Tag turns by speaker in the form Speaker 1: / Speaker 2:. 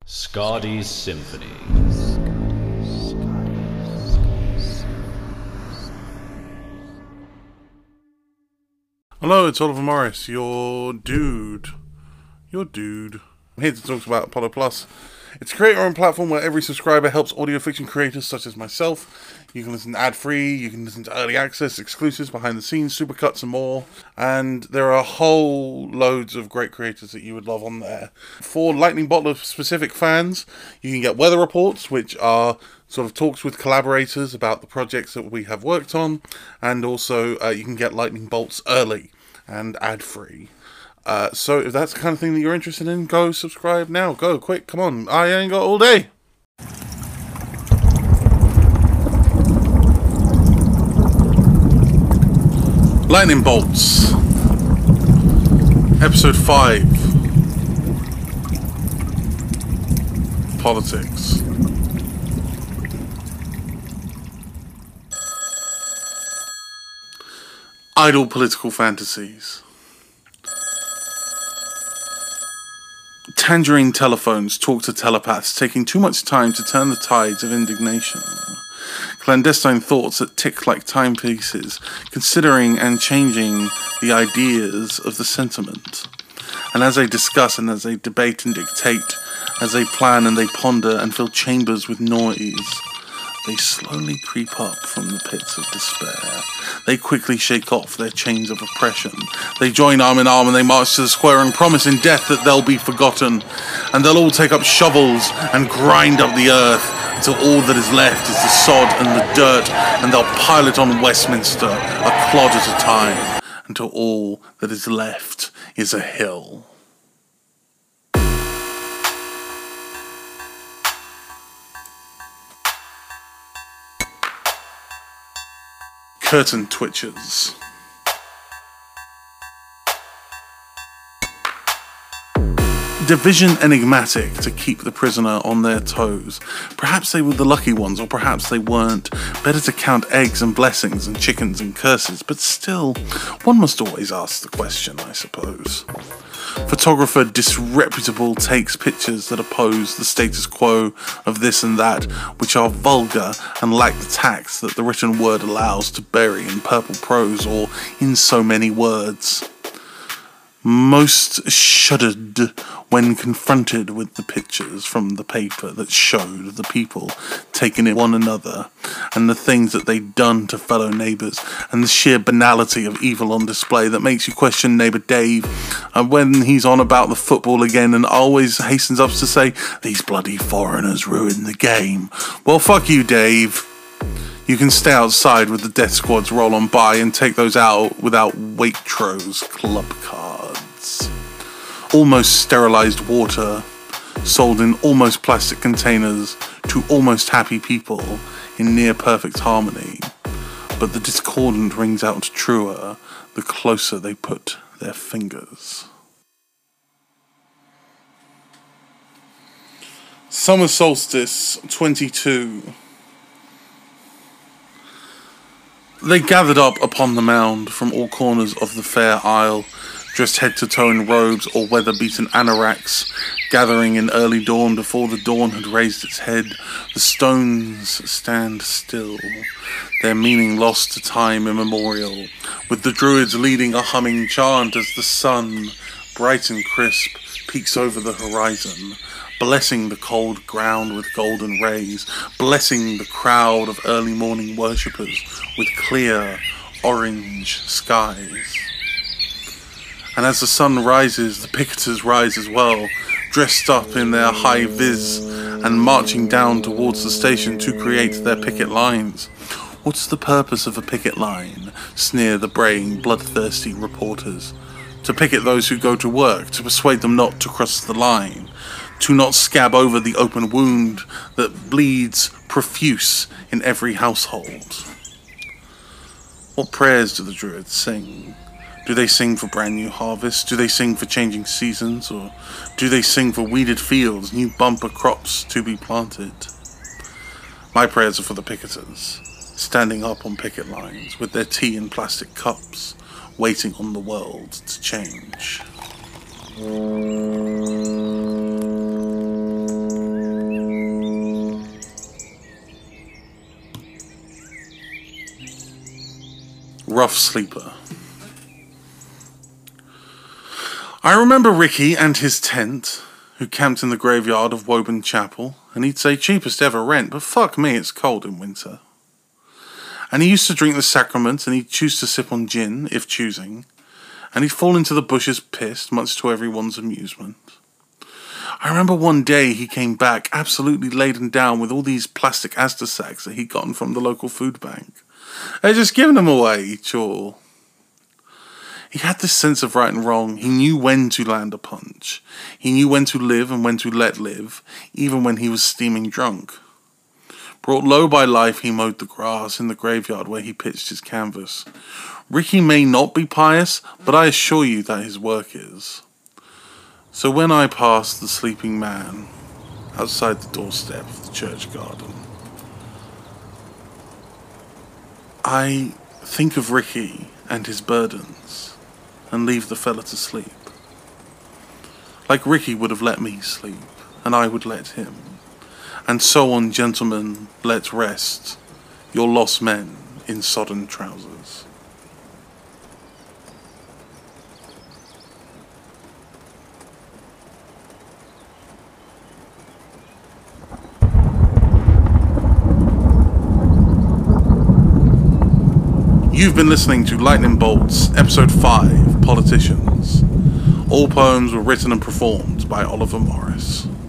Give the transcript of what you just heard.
Speaker 1: Scotty's Symphony.
Speaker 2: Hello, it's Oliver Morris, your dude. I'm here to talk about Apollo Plus. It's a creator-owned platform where every subscriber helps audio fiction creators such as myself. You can listen ad-free, you can listen to early access, exclusives, behind-the-scenes, supercuts, and more. And there are whole loads of great creators that you would love on there. For Lightning Bolt specific fans, you can get weather reports, which are sort of talks with collaborators about the projects that we have worked on. And also, you can get Lightning Bolts early and ad-free. So if that's the kind of thing that you're interested in, go subscribe now. Go, quick, come on. I ain't got all day. Lightning Bolts. Episode 5. Politics. Idle political fantasies. Tangerine telephones talk to telepaths, taking too much time to turn the tides of indignation. Clandestine thoughts that tick like timepieces, considering and changing the ideas of the sentiment. And as they discuss and as they debate and dictate, as they plan and they ponder and fill chambers with noise, they slowly creep up from the pits of despair. They quickly shake off their chains of oppression. They join arm in arm and they march to the square and promise in death that they'll be forgotten. And they'll all take up shovels and grind up the earth until all that is left is the sod and the dirt, and they'll pile it on Westminster, a clod at a time, until all that is left is a hill. Curtain twitchers. Division enigmatic to keep the prisoner on their toes. Perhaps they were the lucky ones, or perhaps they weren't. Better to count eggs and blessings and chickens and curses, but still, one must always ask the question, I suppose. Photographer disreputable takes pictures that oppose the status quo of this and that, which are vulgar and lack the tact that the written word allows to bury in purple prose or in so many words. Most shuddered when confronted with the pictures from the paper that showed the people taking in one another and the things that they'd done to fellow neighbours and the sheer banality of evil on display that makes you question neighbour Dave, and when he's on about the football again and always hastens up to say, "These bloody foreigners ruined the game." Well, fuck you, Dave. You can stay outside with the death squads roll on by and take those out without Waitrose club cards. Almost sterilised water, sold in almost plastic containers to almost happy people in near perfect harmony. But the discordant rings out truer the closer they put their fingers. Summer Solstice 22. They gathered up upon the mound from all corners of the fair isle, dressed head to toe in robes or weather-beaten anoraks, gathering in early dawn before the dawn had raised its head. The stones stand still, their meaning lost to time immemorial, with the druids leading a humming chant as the sun, bright and crisp, peeks over the horizon, blessing the cold ground with golden rays, blessing the crowd of early morning worshippers with clear orange skies. And as the sun rises, the picketers rise as well, dressed up in their high-vis and marching down towards the station to create their picket lines. What's the purpose of a picket line? Sneer the braying, bloodthirsty reporters. To picket those who go to work, to persuade them not to cross the line, to not scab over the open wound that bleeds profuse in every household. What prayers do the druids sing? Do they sing for brand new harvests? Do they sing for changing seasons? Or do they sing for weeded fields, new bumper crops to be planted? My prayers are for the picketers, standing up on picket lines with their tea in plastic cups, waiting on the world to change. rough sleeper. I remember Ricky and his tent, who camped in the graveyard of Woburn Chapel, and he'd say cheapest ever rent, but fuck me, it's cold in winter. And he used to drink the sacrament, and he'd choose to sip on gin, if choosing, and he'd fall into the bushes pissed, much to everyone's amusement. I remember one day he came back absolutely laden down with all these plastic Asda sacks that he'd gotten from the local food bank. They'd just given them away, each all. He had this sense of right and wrong. He knew when to land a punch. He knew when to live and when to let live, even when he was steaming drunk. Brought low by life, he mowed the grass in the graveyard where he pitched his canvas. Ricky may not be pious, but I assure you that his work is. So when I passed the sleeping man outside the doorstep of the church garden, I think of Ricky and his burdens and leave the fella to sleep. Like Ricky would have let me sleep, and I would let him. And so on, gentlemen, let rest your lost men in sodden trousers. You've been listening to Lightning Bolts, Episode 5, Politicians. All poems were written and performed by Oliver Morris.